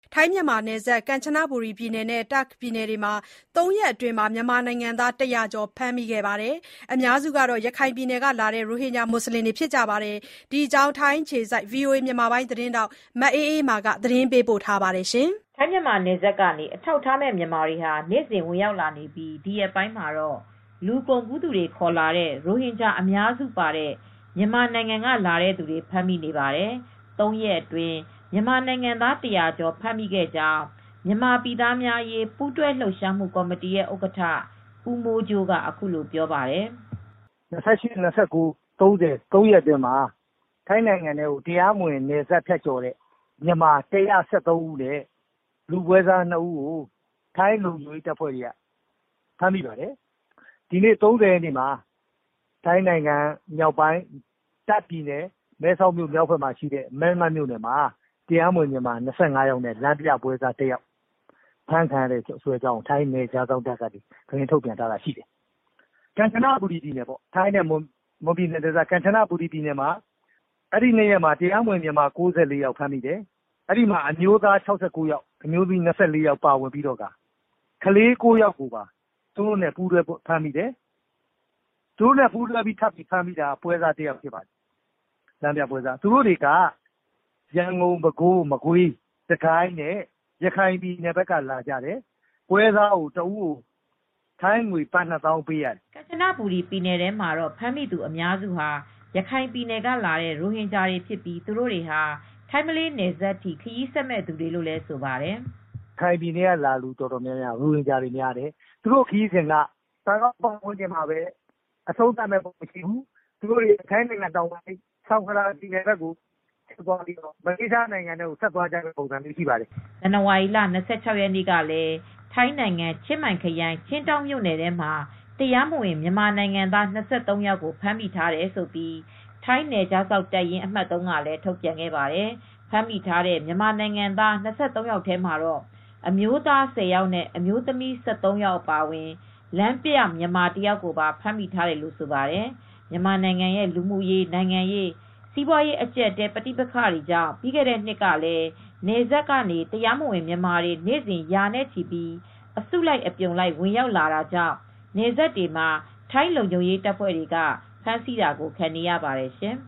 ထိုင်းမြန်မာနယ်စပ် ကမ်ချနဘူရီပြည်နယ်နဲ့ တာ့ခ်ပြည်နယ်တွေမှာ ၃ ရက်အတွင်း မြန်မာနိုင်ငံသား 100 ကျော် ဖမ်းမိခဲ့ပါတယ်။ အများစုက ရခိုင်ပြည်နယ်ကလာတဲ့ ရိုဟင်ဂျာမွတ်ဆလင်တွေ ဖြစ်ကြပါတယ်။ ဒီအကြောင်း ထိုင်းအခြေစိုက် ဗွီအိုအေသတင်းထောက် မအေးအေးမာက သတင်းပေးပို့ထားပါတယ်။ထိုင်းမြန်မာနယ်စပ်ကနေ အထောက်အထားမဲ့မြန်မာတွေဟာ နေ့စဉ်ဝင်ရောက်လာနေပြီး ဒီရက်ပိုင်းမှာတော့ လူကုန်ကူးသူတွေခေါ်လာတဲ့ ရိုဟင်ဂျာအများစုပါတဲ့ မြန်မာနိုင်ငံကလာတဲ့သူတွေ ဖမ်းမိနေပါတယ်။ ၃ ရက်အတွင်း မြန်မာနိုင်ငံသား ၁၀၀ ကျော် ဖမ်းမိခဲ့ကြောင်း မြန်မာပြည်သားများအရေး ပူးတွဲလှုပ်ရှားမှုကော်မတီရဲ့ဥက္ကဋ္ဌ ဦးမိုးကြိုးက အခုလိုပြောပါတယ်။ "၂၈၊ ၂၉၊ ၃၀ ရက်အတွင်းမှာ ထိုင်းနိုင်ငံထဲကို တရားမဝင် နယ်စပ်ဖြတ်ကျော်တဲ့မြန်မာ ၁၁၃ ဦးနဲ့ လူပွဲစား ၂ ဦးကို ထိုင်းလုံခြုံရေးတပ်ဖွဲ့တွေက ဖမ်းမိပါတယ်။ ဒီနေ့ ၃၀ ရက်နေ့မှာ ထိုင်းနိုင်ငံမြောက်ပိုင်း တာ့ခ်ပြည်နယ် မဲဆောက်မြို့မြောက်ဘက်မှာရှိတဲ့ မယ်လမတ်မြို့နယ်မှာ တရားမဝင်မြန်မာ ၂၅ ယောက်နဲ့ လမ်းပြပွဲစား ၁ ယောက် ဖမ်းခံရတဲ့အကြောင်း ထိုင်းနယ်ခြားစောင့်တပ်က သတင်းထုတ်ပြန်ထားတာရှိတယ်။ ကမ်ချနဘူရီပြည်နယ် ထိုင်းနဲ့မွန်ပြည်နယ်နယ်စပ် ကမ်ချနဘူရီပြည်နယ်မှာ အဲဒီ ၂ ရက်မှာ တရားမဝင်မြန်မာ ၉၄ ယောက်ဖမ်းမိတယ်။ အဲဒီမှာ အမျိုးသား ၆၉ ယောက် အမျိုးသမီး ၂၄ ယောက်ပါဝင်ပြီး ကလေး ၉ ယောက်ကိုပါ သူတို့နဲ့ပူးတွဲဖမ်းမိတယ်။ သူတို့နဲ့ပူးတွဲဖမ်းမိတာက ပွဲစား ၁ ယောက်ဖြစ်ပါတယ်။ လမ်းပြပွဲစား သူတို့တွေက ရန်ကုန်၊ ပဲခူး၊ မကွေး၊ စစ်ကိုင်းနဲ့ ရခိုင်ပြည်နယ်ဘက်ကလာကြတယ်။ ပွဲစားကို တဦးကို ထိုင်းငွေ ဘတ် ၂ သောင်းပေးရတယ်။" ကမ်ချနဘူရီပြည်နယ်ထဲမှာတော့ ဖမ်းမိသူအများစုဟာ ရခိုင်ပြည်နယ်ကလာတဲ့ ရိုဟင်ဂျာတွေဖြစ်ပြီး သူတို့တွေဟာ ထိုင်းမလေးနယ်စပ်ထိ ခရီးဆက်မယ့်သူတွေလို့လည်းဆိုပါတယ်။ "ရခိုင်ပြည်နယ်ကလာတဲ့သူတော်တော်များများ ရိုဟင်ဂျာတွေများတယ်။ သူတို့ခရီးစဉ်က ဘန်ကောက်ပတ်ဝန်းကျင်မှာပဲ အဆုံးသတ်မယ့်ပုံမရှိဘူး။ သူတို့တွေ ထိုင်းနိုင်ငံတောင်ပိုင်း ဆုန်ခလာပြည်နယ်ဘက်ကိုဆက်သွားပြီး မလေးရှားနိုင်ငံထဲကို ဆက်သွားကြမယ့်ပုံစံရှိပါတယ်။" ဇန်နဝါရီလ ၂၆ ရက်နေ့ကလည်း ထိုင်းနိုင်ငံ ချင်းမိုင်ခရိုင် ချင်းဒေါင်းမြို့နယ်ထဲမှာ တရားမဝင်မြန်မာနိုင်ငံသား ၂၃ ယောက်ကို ဖမ်းမိထားတယ်လို့ ထိုင်းနယ်ခြားစောင့်တပ်ရင်း အမှတ် ၃ ကလည်း ထုတ်ပြန်ခဲ့ပါတယ်။ ဖမ်းမိထားတဲ့ မြန်မာနိုင်ငံသား ၂၃ ယောက်ထဲမှာတော့ အမျိုးသား ၁၀ ယောက်နဲ့ အမျိုးသမီး ၁၃ ယောက်အပါအဝင် လမ်းပြမြန်မာ ၁ ယောက်ကိုပါ ဖမ်းမိထားတယ်လို့ဆိုပါတယ်။ မြန်မာနိုင်ငံရဲ့ လူမှုရေး နိုင်ငံရေး စီးပွားရေးအကျပ်အတည်း ပဋိပက္ခတွေကြောင့် ပြီးခဲ့တဲ့နှစ်ကလည်း နယ်စပ်ကနေ တရားမဝင်မြန်မာတွေ နေ့စဉ် ရာနဲ့ချီပြီး အစုလိုက်အပြုံလိုက် ဝင်ရောက်လာတာကြောင့် နယ်စပ်တွေမှာ ထိုင်းလုံခြုံရေးတပ်ဖွဲ့တွေက ဖမ်းဆီးတာကို ခံနေရပါတယ်ရှင်